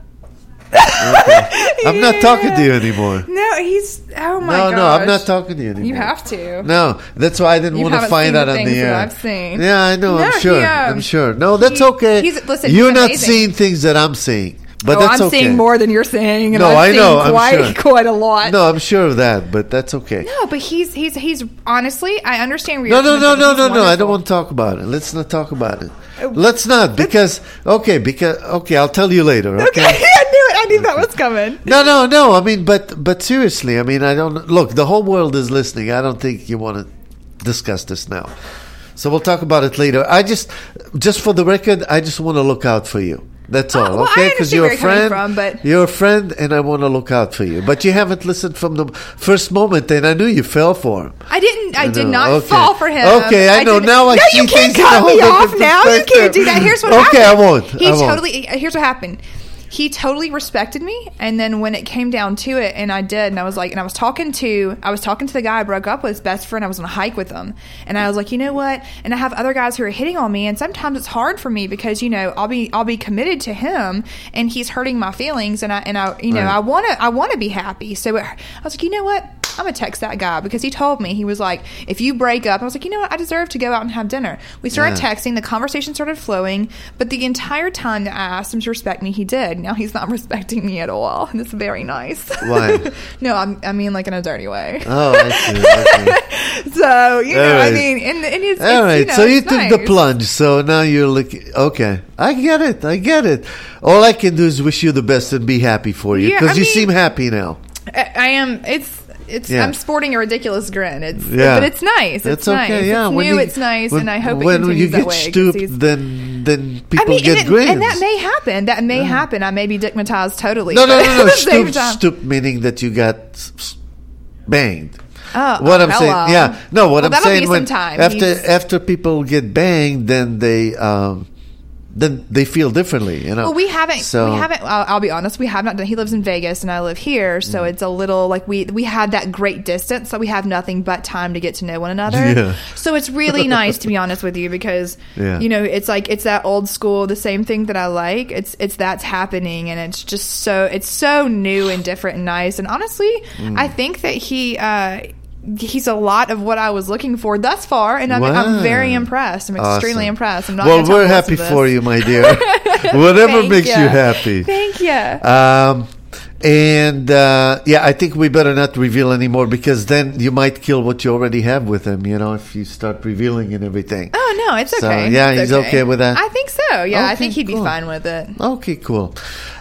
Okay. I'm not talking to you anymore. No, he's. Oh my No, gosh. no, I'm not talking to you anymore. You have to. No, that's why I didn't You want to haven't find seen out the on the things that air. I've seen. Yeah, I know. No, I'm sure. he, um, I'm sure. No, that's he- okay. he's- listen, You're he's not amazing. seeing things that I'm seeing, but oh, that's I'm okay. seeing more than you're seeing, and No, I've I seen know, I'm quite, sure. quite a lot. No, I'm sure of that, but that's okay. No, but he's he's he's honestly, I understand. Where No, you're no, no, coming no, from. no, He's no. I don't wonderful. want to talk about it. Let's not talk about it. Let's not, because okay, because okay, I'll tell you later. Okay. Okay, I knew it. I knew that was coming. No, no, no. I mean, but but seriously, I mean, I don't look. The whole world is listening. I don't think you want to discuss this now. So we'll talk about it later. I just, just for the record, I just want to look out for you. That's all, Oh, well, I okay? Because understand you're where a you're coming friend. from, but- You're a friend, and I want to look out for you. But you haven't listened from the first moment, and I knew you fell for him. I didn't. I, I did know. not Okay. fall for him. Okay, I know. didn't- Now I no, see you can't things in a cut whole me off different now. You perspective. can't do that. Here's what Okay, happened. I won't. He I won't. totally. Here's what happened. He totally respected me, and then when it came down to it, and I did, and I was like, and I was talking to, I was talking to the guy I broke up with, his best friend. I was on a hike with him, and I was like, you know what? And I have other guys who are hitting on me, and sometimes it's hard for me because you know I'll be, I'll be committed to him, and he's hurting my feelings, and I, and I, you know, Right. I want to, I want to be happy. So it, I was like, you know what? I'm gonna text that guy because he told me, he was like, if you break up, I was like, you know what? I deserve to go out and have dinner. We started Yeah. texting. The conversation started flowing, but the entire time that I asked him to respect me, he did. Now he's not respecting me at all, and it's very nice. Why? No, I'm, I mean like in a dirty way. Oh, I see. Okay. So you know, All I right. mean, and, and it's, All it's, right, you know, so you it's took the nice. plunge. So now you're looking. Okay, I get it. I get it. All I can do is wish you the best and be happy for you Yeah, because I you mean- seem happy now. I, I am. It's. It's. Yeah. I'm sporting a ridiculous grin. It's. Yeah, But it's nice. It's That's nice. okay. Yeah, It's when new. you- it's nice, when- and I hope it when continues you that get way. 'cause stooped, he's- then then people I mean, get and, grins. and that may happen. That may happen. I may be dickmatized totally. no, no, but no, at no. the same Stoop, time- stoop meaning that you got s- s- banged. Oh, what oh, I'm saying, hello. yeah, no. What Well, I'm that'll saying be when sometime. after He's- after people get banged, then they um, then they feel differently. You know. Well, we haven't. So, we haven't. I'll, I'll be honest. We have not done. He lives in Vegas, and I live here, so Mm. it's a little like we we had that great distance, so we have nothing but time to get to know one another. Yeah. So it's really nice to be honest with you because Yeah. you know it's like it's that old school, the same thing that I like. It's it's that's happening, and it's just so it's so new and different and nice. And honestly, Mm. I think that he. Uh, He's a lot of what I was looking for thus far, and I'm, Wow. I'm very impressed. I'm extremely Awesome. impressed. I'm not well, gonna tell we're the rest happy of this. for you, my dear. Whatever Thank makes ya. you happy. Thank you. Um, and uh, yeah, I think we better not reveal anymore because then you might kill what you already have with him. You know, if you start revealing and everything. Oh no, it's So, okay. yeah, It's he's okay with that? I think so. Yeah, I Okay, think he'd be cool. fine with it. Okay, cool.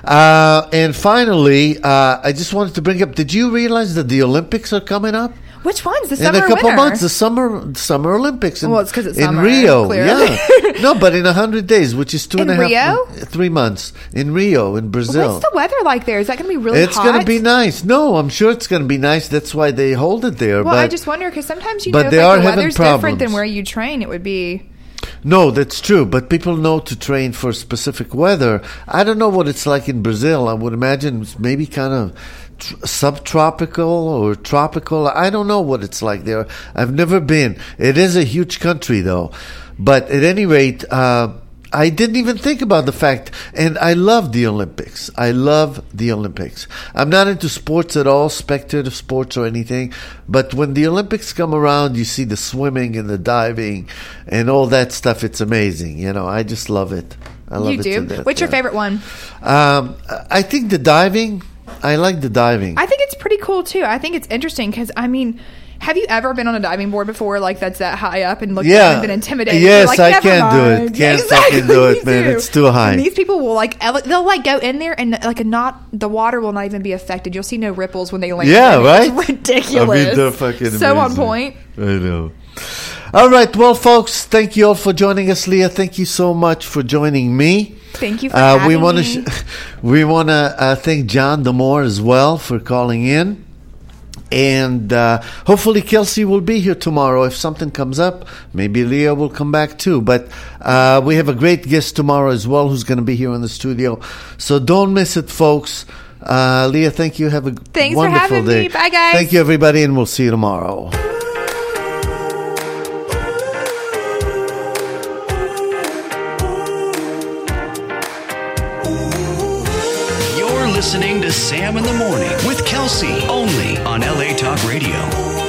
Uh, and finally, uh, I just wanted to bring up: did you realize that the Olympics are coming up? Which one's the In summer a couple winter? months, the summer summer Olympics. In, Well, it's 'cause it's in summer, Rio. clearly. Yeah, no, but in a hundred days, which is two In and a half, Rio? three months in Rio, in Brazil. What's the weather like there? Is that going to be really It's hot? going to be nice. No, I'm sure it's going to be nice. That's why they hold it there. Well, but I just wonder because sometimes you but know if they like, are the having weather's different than problems. where you train, it would be. no, that's true. But people know to train for specific weather. I don't know what it's like in Brazil. I would imagine it's maybe kind of tr- subtropical or tropical. I don't know what it's like there. I've never been. It is a huge country, though. But at any rate, uh, I didn't even think about the fact, and I love the Olympics. I love the Olympics. I'm not into sports at all, spectative sports or anything, but when the Olympics come around, you see the swimming and the diving and all that stuff. It's amazing. You know, I just love it. I love You it to do. death, What's your yeah. favorite one? Um, I think the diving. I like the diving. I think it's pretty cool too. I think it's interesting because I mean. Have you ever been on a diving board before, like that's that high up and looked Yeah. at and been intimidated? Yes, You're like, I "Never can't do it. mind." Can't Yeah, exactly, fucking do it, me man. too. It's too high. And these people will like ele- they'll like go in there and like a not the water will not even be affected. You'll see no ripples when they land. Yeah, in. right? It's ridiculous. I mean, they're fucking so on amazing. point. I know. All right, well, folks, thank you all for joining us, Leah. Thank you so much for joining me. Thank you for Uh, we having want me. to sh- we want to uh, thank John Demore as well for calling in. And uh, hopefully Kelsey will be here tomorrow. If something comes up, maybe Leah will come back too. But uh, we have a great guest tomorrow as well who's going to be here in the studio. So don't miss it, folks. Uh, Leah, thank you. Have a Thanks for wonderful having day. me. Bye, guys. Thank you, everybody, and we'll see you tomorrow. You're listening to Sam in the Morning with Kelsey, only on L A Talk Radio.